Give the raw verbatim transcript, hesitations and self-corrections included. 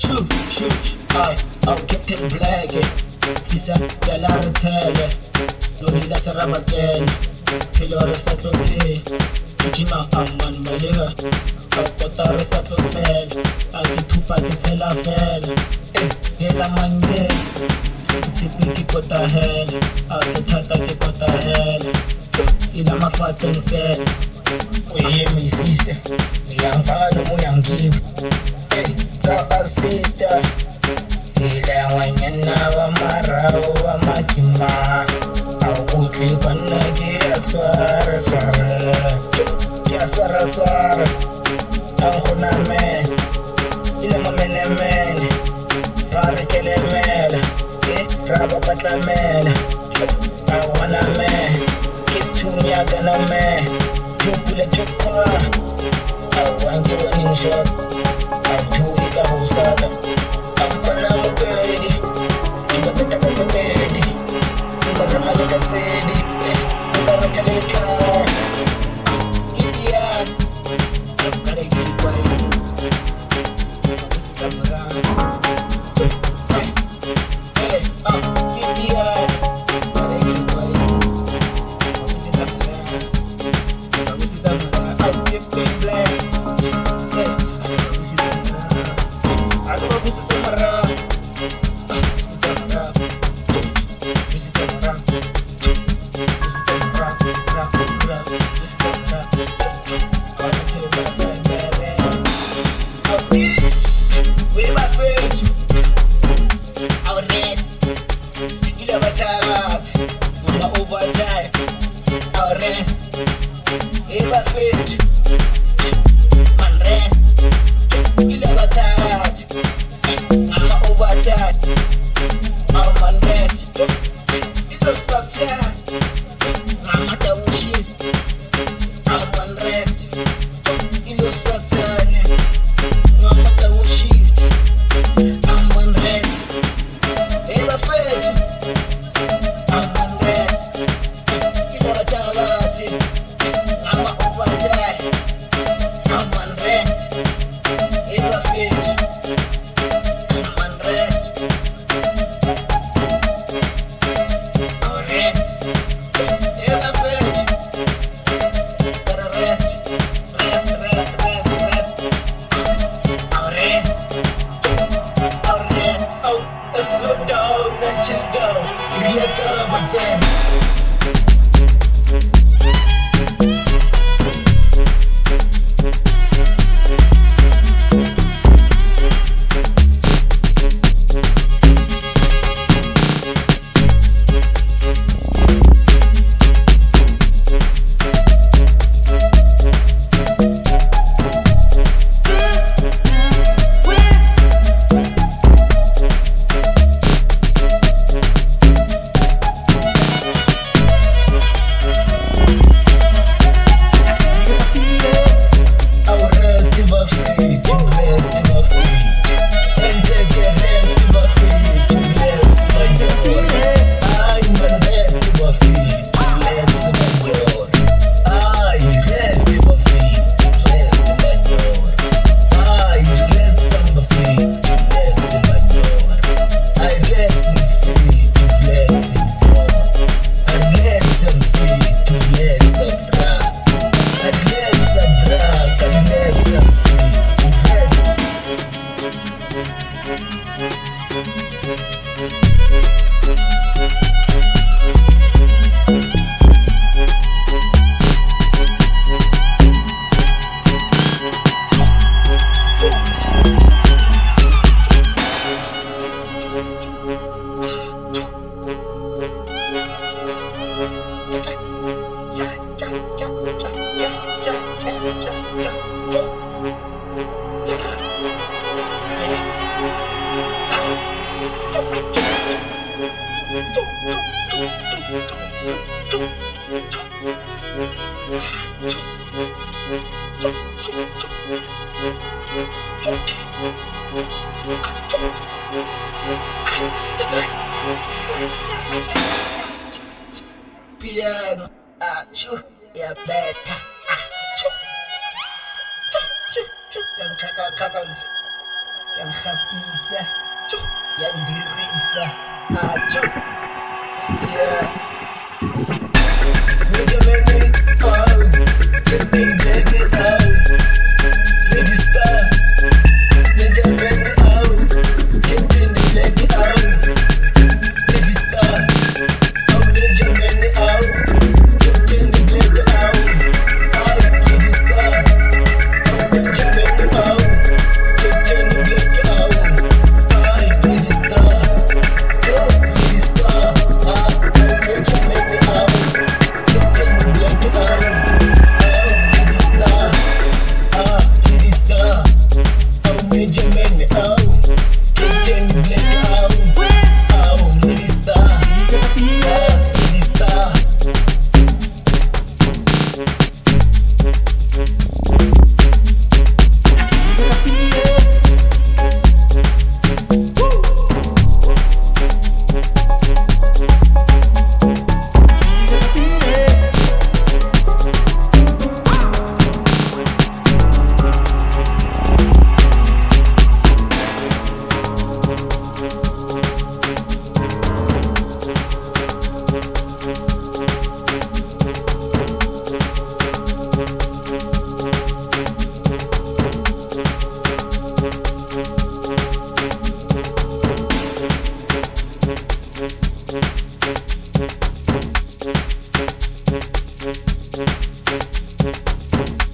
Shoot, shoot, I, I'm Captain Black. Sisa, yala retele. Lolila sarabakele. Pilore satlophe. Ujima aman malega. Akotare satlotele. Akitupa kitela fele. Eh, yela mange. Tipiki kota hele. Akitata ki kota hele. Ila mafate nsele. Oye mi sister. Yangfano mo yangibu. Hey, ka sister. Ila wanyana wa marao wa makima. Aukutli kwana kia swara swara. Kia swara swara. Ankuna me. Ila mamene mene. Pare kele mele. Eh, raba patla mele. Awana me. Kiss to me agana me. Jupule jupwa. Awangi winning shot. Ajuli ka husada. Ampana mubedi. Ibatata katabedi. Ibatamale katsedi. Ibatamale katsedi. Idian. Ampana gilwa. Ibatamale katsedi. Hey, ah, Idian. Ampana gilwa. Ibatamale katsedi. I'm Captain Black. Yeah, I don't know this is a mara. This is a mara. This is a mara. This is a mara. This is a mara. I don't care about that man. Oh, bitch, we my friends. Our rest. You never tired. We're not overtime. Our rest. We my friends. Man rest. You never tired. I'm overtired. I'm on rest. You look so tired. I'm at the shift. I'm on rest. You look so tired. I'm at the shift. I'm on rest. Never failed. I'm on rest. You never tired. I'm overtired. I'm on rest. Never failed. I'm on rest. I'll rest. Never failed. Gotta rest. Rest, rest, rest, rest. I'll rest. I'll rest. Oh, let's slow down, not just down. React out of a ten. Piano, achu, ya beta, achu, chu, chu, chu, chu, yang kakak kakak. yang khafisa, yang dirisa, ajo, yeah. We're the many, all,